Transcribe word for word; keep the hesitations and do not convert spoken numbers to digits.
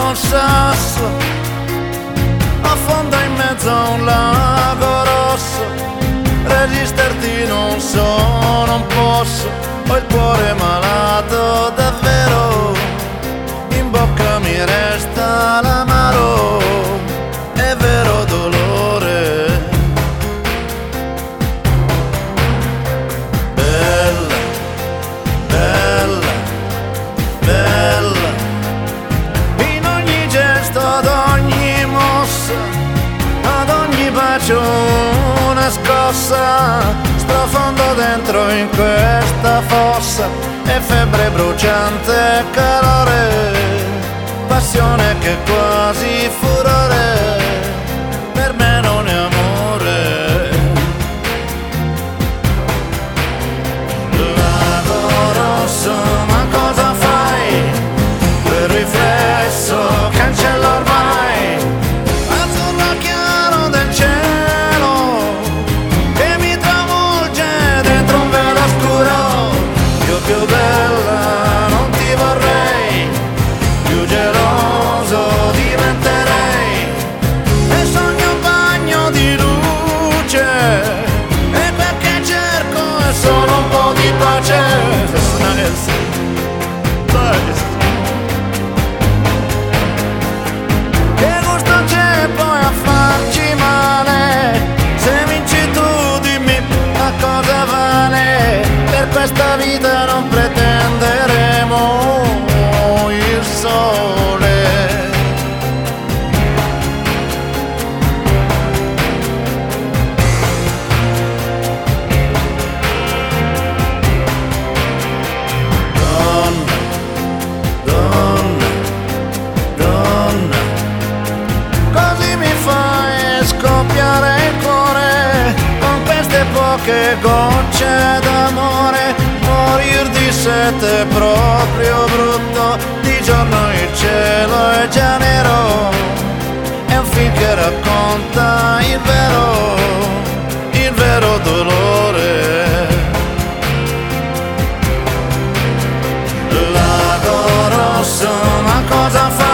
un sasso, affonda in mezzo a un lago rosso. Resisterti non so, non posso, ho il cuore malato davvero, in bocca mi resta l'amaro, è vero dolore. Bella, bella, bella, in ogni gesto, ad ogni mossa, ad ogni bacio una scossa, sprofondo dentro in questa fossa, è febbre bruciante, calore, passione che è quasi furore, per me non è amore. Lago rosso, ma cosa fai? Quel riflesso cancella ormai l'azzurro chiaro del cielo che mi travolge dentro un velo scuro. Io più bella non ti vorrei, più geloso diventerei, e sogno un bagno di luce, e quel che cerco è solo un po' di pace. Nice. Nice. Che gusto c'è poi a farci male? Se vinci tu dimmi a cosa vale. Per questa vita non pretenderemo il sole. Donna, donna, donna, così mi fai scoppiare il cuore con queste poche gocce d'amore. Morir di sete è proprio brutto, di giorno il cielo è già nero, è un film che racconta il vero, il vero dolore. Lago rosso, ma cosa fa?